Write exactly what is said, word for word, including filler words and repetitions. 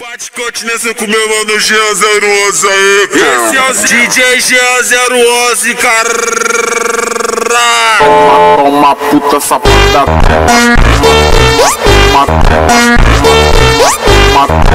Bate continência com meu mano Jean zero onze aí. Esse é o D J Jean zero onze, cara. Toma puta sapada. Mata. Mata.